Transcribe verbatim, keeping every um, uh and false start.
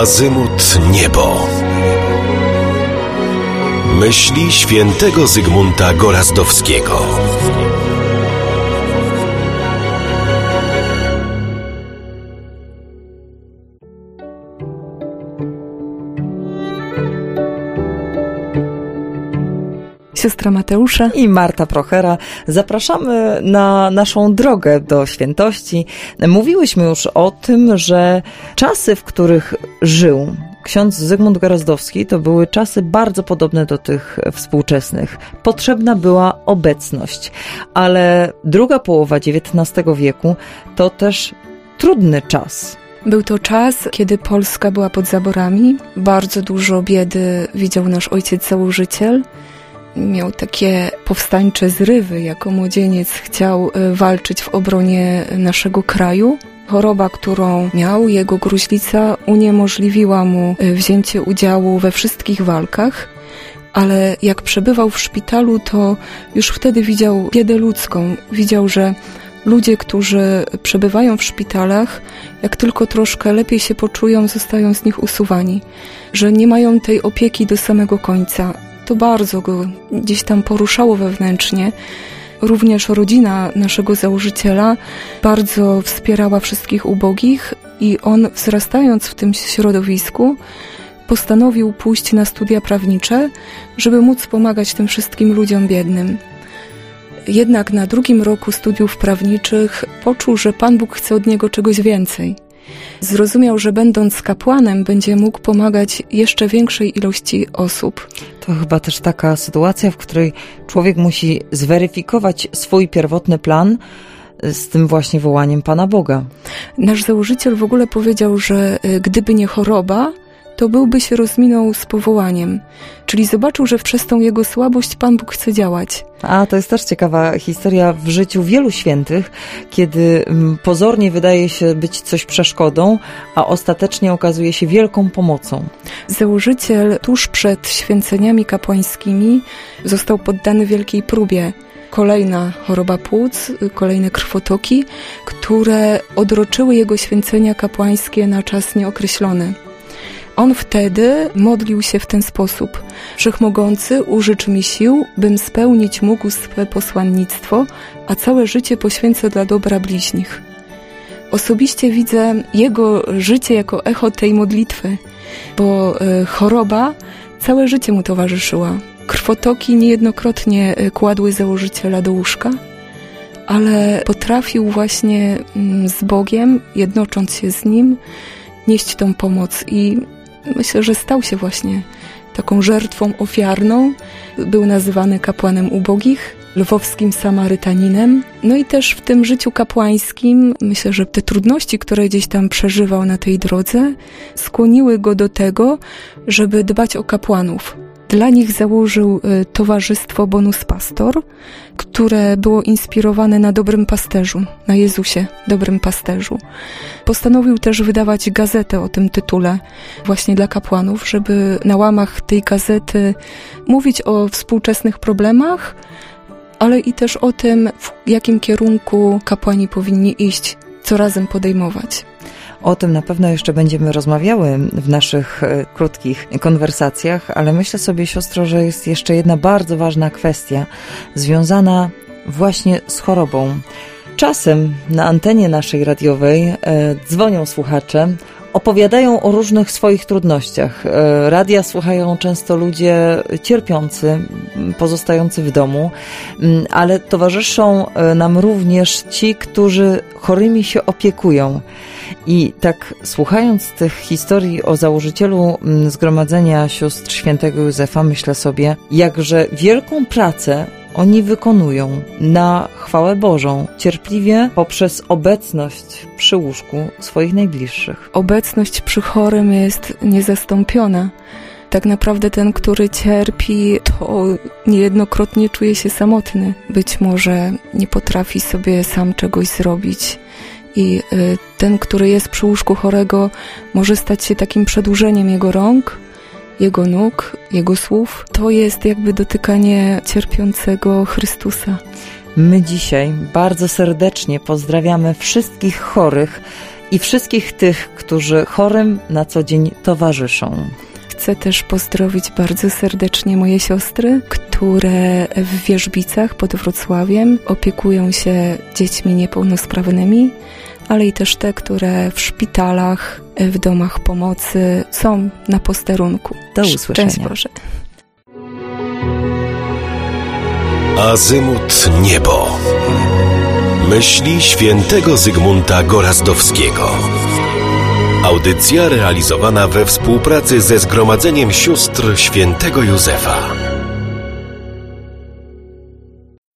Azymut Niebo. Myśli świętego Zygmunta Gorazdowskiego. Siostra Mateusza i Marta Prochera. Zapraszamy na naszą drogę do świętości. Mówiłyśmy już o tym, że czasy, w których żył ksiądz Zygmunt Gorazdowski, to były czasy bardzo podobne do tych współczesnych. Potrzebna była obecność, ale druga połowa dziewiętnastego wieku to też trudny czas. Był to czas, kiedy Polska była pod zaborami. Bardzo dużo biedy widział nasz ojciec założyciel. Miał takie powstańcze zrywy. Jako młodzieniec chciał walczyć w obronie naszego kraju. Choroba, którą miał, jego gruźlica, uniemożliwiła mu wzięcie udziału we wszystkich walkach, ale jak przebywał w szpitalu, to już wtedy widział biedę ludzką. Widział, że ludzie, którzy przebywają w szpitalach, jak tylko troszkę lepiej się poczują, zostają z nich usuwani, że nie mają tej opieki do samego końca. To bardzo go gdzieś tam poruszało wewnętrznie. Również rodzina naszego założyciela bardzo wspierała wszystkich ubogich i on, wzrastając w tym środowisku, postanowił pójść na studia prawnicze, żeby móc pomagać tym wszystkim ludziom biednym. Jednak na drugim roku studiów prawniczych poczuł, że Pan Bóg chce od niego czegoś więcej. Zrozumiał, że będąc kapłanem będzie mógł pomagać jeszcze większej ilości osób. To chyba też taka sytuacja, w której człowiek musi zweryfikować swój pierwotny plan z tym właśnie wołaniem Pana Boga. Nasz założyciel w ogóle powiedział, że gdyby nie choroba, to byłby się rozminął z powołaniem. Czyli zobaczył, że przez tą jego słabość Pan Bóg chce działać. A to jest też ciekawa historia w życiu wielu świętych, kiedy pozornie wydaje się być coś przeszkodą, a ostatecznie okazuje się wielką pomocą. Założyciel tuż przed święceniami kapłańskimi został poddany wielkiej próbie. Kolejna choroba płuc, kolejne krwotoki, które odroczyły jego święcenia kapłańskie na czas nieokreślony. On wtedy modlił się w ten sposób: Wszechmogący, użycz mi sił, bym spełnić mógł swe posłannictwo, a całe życie poświęcę dla dobra bliźnich. Osobiście widzę jego życie jako echo tej modlitwy, bo choroba całe życie mu towarzyszyła. Krwotoki niejednokrotnie kładły założyciela do łóżka, ale potrafił właśnie z Bogiem, jednocząc się z Nim, nieść tą pomoc i myślę, że stał się właśnie taką żertwą ofiarną. Był nazywany kapłanem ubogich, lwowskim Samarytaninem. No i też w tym życiu kapłańskim myślę, że te trudności, które gdzieś tam przeżywał na tej drodze, skłoniły go do tego, żeby dbać o kapłanów. Dla nich założył towarzystwo Bonus Pastor, które było inspirowane na Dobrym Pasterzu, na Jezusie, Dobrym Pasterzu. Postanowił też wydawać gazetę o tym tytule właśnie dla kapłanów, żeby na łamach tej gazety mówić o współczesnych problemach, ale i też o tym, w jakim kierunku kapłani powinni iść, co razem podejmować. O tym na pewno jeszcze będziemy rozmawiały w naszych krótkich konwersacjach, ale myślę sobie, siostro, że jest jeszcze jedna bardzo ważna kwestia związana właśnie z chorobą. Czasem na antenie naszej radiowej e, dzwonią słuchacze, opowiadają o różnych swoich trudnościach. E, radia słuchają często ludzie cierpiący, pozostający w domu, m, ale towarzyszą nam również ci, którzy chorymi się opiekują. I tak słuchając tych historii o założycielu Zgromadzenia Sióstr Świętego Józefa, myślę sobie, jakże wielką pracę oni wykonują na chwałę Bożą, cierpliwie poprzez obecność przy łóżku swoich najbliższych. Obecność przy chorym jest niezastąpiona. Tak naprawdę ten, który cierpi, to niejednokrotnie czuje się samotny. Być może nie potrafi sobie sam czegoś zrobić. I ten, który jest przy łóżku chorego, może stać się takim przedłużeniem jego rąk, jego nóg, jego słów. To jest jakby dotykanie cierpiącego Chrystusa. My dzisiaj bardzo serdecznie pozdrawiamy wszystkich chorych i wszystkich tych, którzy chorym na co dzień towarzyszą. Chcę też pozdrowić bardzo serdecznie moje siostry, które w Wierzbicach pod Wrocławiem opiekują się dziećmi niepełnosprawnymi, ale i też te, które w szpitalach, w domach pomocy są na posterunku. Do usłyszenia. Szczęść Boże. Azymut Niebo. Myśli świętego Zygmunta Gorazdowskiego. Audycja realizowana we współpracy ze Zgromadzeniem Sióstr Świętego Józefa.